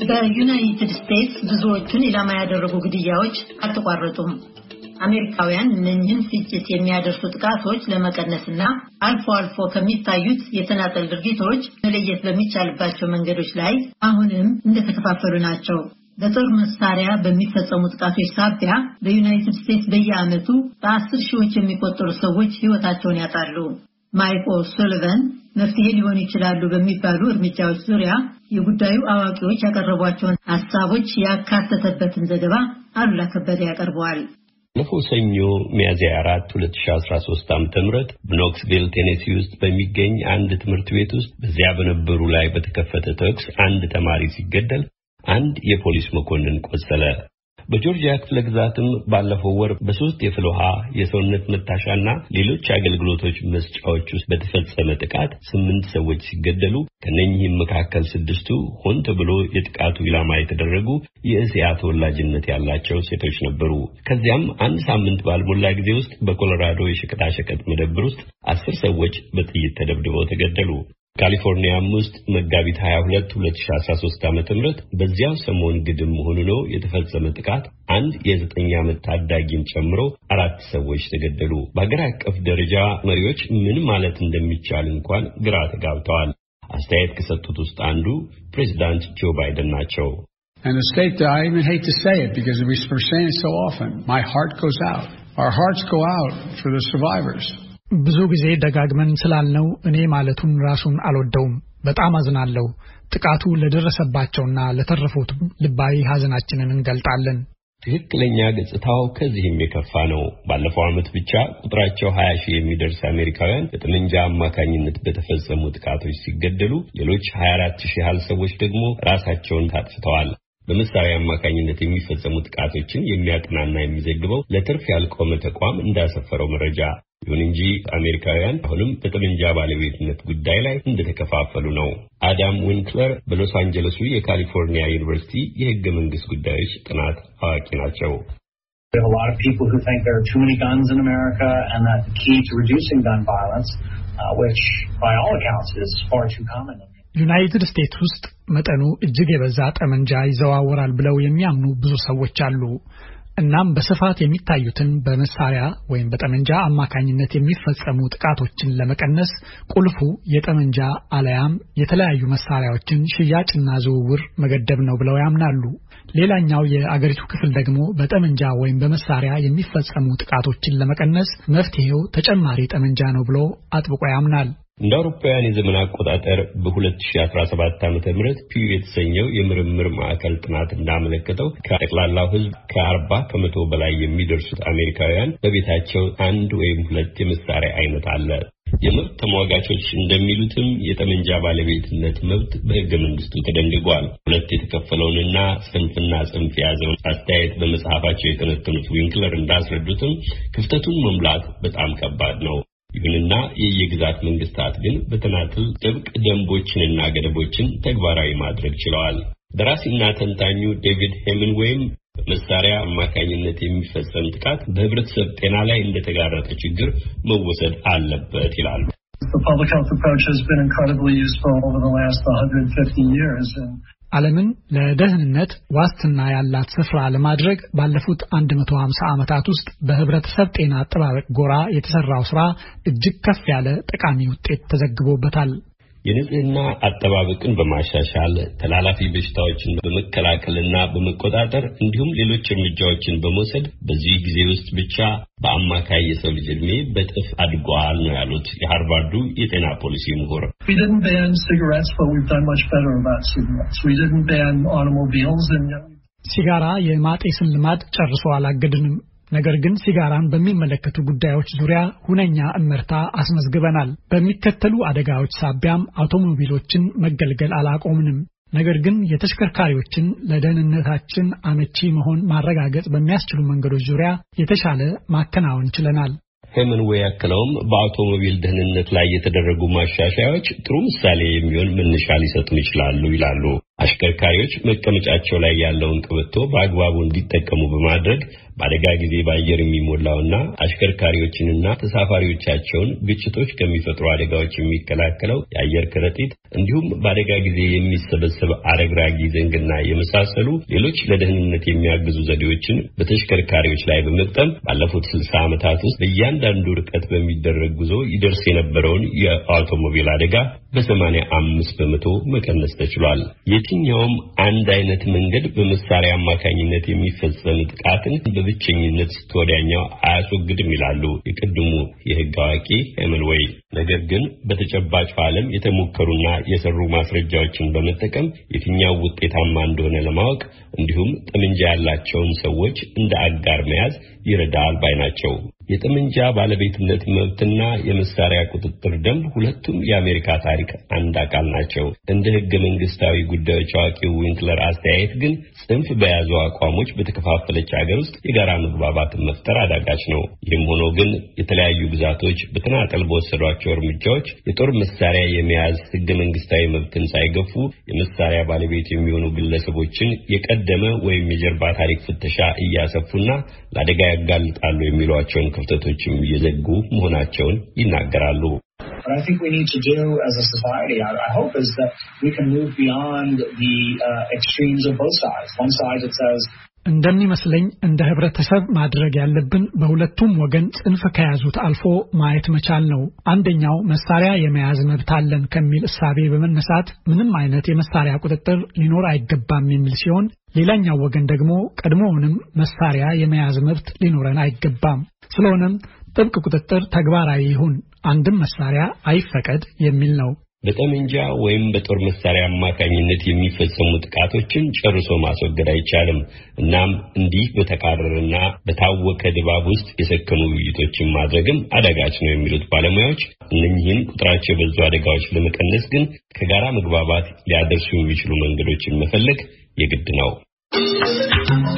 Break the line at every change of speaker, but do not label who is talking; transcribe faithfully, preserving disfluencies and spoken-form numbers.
በዩናይትድ ስቴትስ ብዙዎቹን ኢላማ ያደረጉ ግድያዎች አልተቋረጡም። አሜሪካውያን እነኚህን ፍጅት የሚያደርሱ ጥቃቶች ለመቀነስና አልፎ አልፎ ከሚታዩት የተናጠል ድርጊቶች መለየት በሚቻልባቸው መንገዶች ላይ አሁንም እንደተከፋፈሉ ናቸው። በጦር መሳሪያ በሚፈጸሙ ጥቃቶች ሳቢያ በዩናይትድ ስቴትስ በየዓመቱ በአስር ሺዎች የሚቆጠሩ ሰዎች ሕይወታቸውን ያጣሉ። ማይክ ኦ'ሱሊቫን መፍትሄ ሊሆኑ ይችላሉ በሚባሉ እርምጃዎች ዙሪያ የጉዳዩ አዋቂዎች ያቀረቧቸውን ሐሳቦች ያካተተበትን ዘገባ አሉላ ከበደ ያቀርበዋል።
ባለፈው ሰኞ ሚያዝያ አራት ሁለት ሺህ አስራ ሶስት ዓመተ ምህረት በኖክስቪል ቴኔሲ ውስጥ በሚገኝ አንድ ትምህርት ቤት ውስጥ በዚያ በነበሩ ላይ በተከፈተ ተኩስ አንድ ተማሪ ሲገደል አንድ የፖሊስ መኮንን ቆሰለ። በጆርጂያ ክፍለ ግዛትም ባለፈው ወር በሶስት የፍልውሃ የሰውነት መታሻና ሌሎች አገልግሎቶች መስጫዎች ውስጥ በተፈጸመ ጥቃት ስምንት ሰዎች ሲገደሉ ከነኚህም መካከል ስድስቱ ሆን ተብሎ የጥቃቱ ኢላማ የተደረጉ የእስያ ተወላጅነት ያላቸው ሴቶች ነበሩ። ከዚያም አንድ ሳምንት ባልሞላ ጊዜ ውስጥ በኮሎራዶ የሸቀጣሸቀጥ መደብር ውስጥ አስር ሰዎች በጥይት ተደብድበው ተገደሉ። ካሊፎርኒያም ውስጥ መጋቢት ሃያ ሁለት ሁለት ሺህ አስራ ሶስት ዓመተ ምህረት በዚያው ሰሞን ግድም ሆኖ ነው የተፈጸመ ጥቃት አንድ የዘጠኝ ዓመት ታዳጊን ጨምሮ አራት ሰዎች ተገደሉ። በአገር አቀፍ ደረጃ መሪዎች ምን ማለት እንደሚቻል እንኳን ግራ ተጋብተዋል። አስተያየት ከሰጡት ውስጥ አንዱ ፕሬዝዳንት ጆ ባይደን ናቸው።
And the state, I even hate to say it because we're saying it so often. My heart goes out. Our hearts go out for the survivors.
ብዙ ጊዜ ደጋግመን ስላልነው እኔ ማለቱን ራሱን አልወደውም። በጣም አዝናለሁ። ጥቃቱ ለደረሰባቸውና ለተረፉት ልባዊ ሐዘናችንን እንገልጣለን።
ትክክለኛ ገጽታው ከዚህም የከፋ ነው። ባለፈው ዓመት ብቻ ቁጥራቸው ሃያ ሺህ የሚደርስ አሜሪካውያን በጠመንጃ አማካኝነት በተፈጸሙ ጥቃቶች ሲገደሉ ሌሎች ሃያ አራት ሺህ ያህል ሰዎች ደግሞ ራሳቸውን ታጥፍተዋል። በመሳሪያ አማካኝነት የሚፈጸሙ ጥቃቶችን የሚያጠናና የሚዘግበው ለትርፍ ያልቆመ ተቋም እንዳሰፈረው መረጃ ይሁን እንጂ አሜሪካውያን አሁንም በጠመንጃ ባለቤትነት ጉዳይ ላይ እንደተከፋፈሉ ነው። አዳም ዊንክለር በሎስ አንጀለሱ የካሊፎርኒያ ዩኒቨርሲቲ የሕገ መንግስት ጉዳዮች ጥናት አዋቂ ናቸው።
There are a lot of people who think there are too many guns in America and that the key to reducing gun violence, uh, which by all accounts is far too common.
ዩናይትድ ስቴትስ ውስጥ መጠኑ እጅግ የበዛ ጠመንጃ ይዘዋወራል ብለው የሚያምኑ ብዙ ሰዎች አሉ። እናም በስፋት የሚታዩትን በመሳሪያ ወይም በጠመንጃ አማካኝነት የሚፈጸሙ ጥቃቶችን ለመቀነስ ቁልፉ የጠመንጃ አለያም የተለያዩ መሳሪያዎችን ሽያጭና ዝውውር መገደብ ነው ብለው ያምናሉ። ሌላኛው የአገሪቱ ክፍል ደግሞ በጠመንጃ ወይም በመሳሪያ የሚፈጸሙ ጥቃቶችን ለመቀነስ መፍትሄው ተጨማሪ ጠመንጃ ነው ብሎ አጥብቆ ያምናል።
እንደ አውሮፓውያን የዘመን አቆጣጠር በ2017 ዓመተ ምህረት ፒው የተሰኘው የምርምር ማዕከል ጥናት እንዳመለከተው ከጠቅላላው ሕዝብ ከ40 ከመቶ በላይ የሚደርሱት አሜሪካውያን በቤታቸው አንድ ወይም ሁለት የመሳሪያ አይነት አለ። የመብት ተሟጋቾች እንደሚሉትም የጠመንጃ ባለቤትነት መብት በሕገ መንግስቱ ተደንግጓል። ሁለት የተከፈለውንና ጽንፍና ጽንፍ የያዘውን አስተያየት በመጽሐፋቸው የተነተኑት ዊንክለር እንዳስረዱትም ክፍተቱን መሙላት በጣም ከባድ ነው። ይሁንና የየግዛት መንግስታት ግን በተናጥል ጥብቅ ደንቦችንና ገደቦችን ተግባራዊ ማድረግ ችለዋል። ደራሲና ተንታኙ ዴቪድ ሄምንዌይም በመሳሪያ አማካኝነት የሚፈጸም ጥቃት በህብረተሰብ ጤና ላይ እንደተጋረጠ ችግር መወሰድ አለበት ይላሉ።
The public health approach has been incredibly useful over the last one hundred fifty years. And
ዓለምን ለደህንነት ዋስትና ያላት ስፍራ ለማድረግ ባለፉት one hundred fifty ዓመታት ውስጥ በህብረተሰብ ጤና አጠባበቅ ጎራ የተሰራው ስራ እጅግ ከፍ ያለ ጠቃሚ ውጤት ተዘግቦበታል።
የንጽህና አጠባበቅን በማሻሻል ተላላፊ በሽታዎችን በመከላከልና በመቆጣጠር እንዲሁም ሌሎች እርምጃዎችን በመውሰድ በዚህ ጊዜ ውስጥ ብቻ በአማካይ የሰው ልጅ ዕድሜ በጥፍ አድጓል ነው ያሉት የሃርቫርዱ የጤና ፖሊሲ ምሁር።
We didn't ban cigarettes, but we've done much better about cigarettes. We didn't ban automobiles and
ሲጋራ የማጤስን ልማድ ጨርሶ አላገድንም። ነገር ግን ሲጋራን በሚመለከቱ ጉዳዮች ዙሪያ ሁነኛ እመርታ አስመዝግበናል። በሚከተሉ አደጋዎች ሳቢያም አውቶሞቢሎችን መገልገል አላቆምንም። ነገር ግን የተሽከርካሪዎችን ለደህንነታችን አመቺ መሆን ማረጋገጥ በሚያስችሉ መንገዶች ዙሪያ የተሻለ ማከናወን ችለናል።
ሄምንዌይ ያከለውም በአውቶሞቢል ደህንነት ላይ የተደረጉ ማሻሻያዎች ጥሩ ምሳሌ የሚሆን መነሻ ሊሰጡን ይችላሉ ይላሉ። አሽከርካሪዎች መቀመጫቸው ላይ ያለውን ቀበቶ በአግባቡ እንዲጠቀሙ በማድረግ በአደጋ ጊዜ በአየር የሚሞላውና አሽከርካሪዎችንና ተሳፋሪዎቻቸውን ግጭቶች ከሚፈጥሩ አደጋዎች የሚከላከለው የአየር ከረጢት እንዲሁም በአደጋ ጊዜ የሚሰበሰብ አረግራጊ ዘንግና የመሳሰሉ ሌሎች ለደህንነት የሚያግዙ ዘዴዎችን በተሽከርካሪዎች ላይ በመጠቀም ባለፉት ስልሳ ዓመታት ውስጥ በእያንዳንዱ ርቀት በሚደረግ ጉዞ ይደርስ የነበረውን የአውቶሞቢል አደጋ በሰማንያ አምስት በመቶ መቀነስ ተችሏል። የትኛውም አንድ አይነት መንገድ በመሳሪያ አማካኝነት የሚፈጸም ጥቃትን በብቸኝነት ተወዳኛው አያስወግድም ይላሉ የቀድሞ የሕግ አዋቂ ሄመንዌይ። ነገር ግን በተጨባጭ ዓለም የተሞከሩና የሰሩ ማስረጃዎችን በመጠቀም የትኛው ውጤታማ እንደሆነ ለማወቅ እንዲሁም ጠመንጃ ያላቸውን ሰዎች እንደ አጋር መያዝ ይረዳል ባይ ናቸው። የጠመንጃ ባለቤትነት መብትና የመሳሪያ ቁጥጥር ደንብ ሁለቱም የአሜሪካ ታሪክ አንድ አካል ናቸው። እንደ ሕገ መንግስታዊ ጉዳዮች አዋቂው ዊንክለር አስተያየት ግን ጽንፍ በያዙ አቋሞች በተከፋፈለች ሀገር ውስጥ የጋራ መግባባትን መፍጠር አዳጋች ነው። ይህም ሆኖ ግን የተለያዩ ግዛቶች በተናጠል በወሰዷቸው እርምጃዎች የጦር መሳሪያ የመያዝ ሕገ መንግስታዊ መብትን ሳይገፉ የመሳሪያ ባለቤት የሚሆኑ ግለሰቦችን የቀደመ ወይም የጀርባ ታሪክ ፍተሻ እያሰፉና ለአደጋ ያጋልጣሉ የሚሏቸውን ክፍተቶችም እየዘጉ መሆናቸውን ይናገራሉ።
What I think we need to do as a society, I, I hope, is that we can move beyond the uh, extremes of both sides. One side that says
እንደሚመስለኝ እንደ ህብረተሰብ ማድረግ ያለብን በሁለቱም ወገን ጽንፍ ከያዙት አልፎ ማየት መቻል ነው። አንደኛው መሳሪያ የመያዝ መብት አለን ከሚል እሳቤ በመነሳት ምንም አይነት የመሳሪያ ቁጥጥር ሊኖር አይገባም የሚል ሲሆን፣ ሌላኛው ወገን ደግሞ ቀድሞውንም መሳሪያ የመያዝ መብት ሊኖረን አይገባም፣ ስለሆነም ጥብቅ ቁጥጥር ተግባራዊ ይሁን፣ አንድም መሳሪያ አይፈቀድ የሚል ነው።
በጠመንጃ ወይም በጦር መሳሪያ አማካኝነት የሚፈጸሙ ጥቃቶችን ጨርሶ ማስወገድ አይቻልም። እናም እንዲህ በተካረረና በታወከ ድባብ ውስጥ የሰከኑ ውይይቶችን ማድረግም አዳጋች ነው የሚሉት ባለሙያዎች፣ እነኚህን ቁጥራቸው የበዙ አደጋዎች ለመቀነስ ግን ከጋራ መግባባት ሊያደርሱ የሚችሉ መንገዶችን መፈለግ የግድ ነው።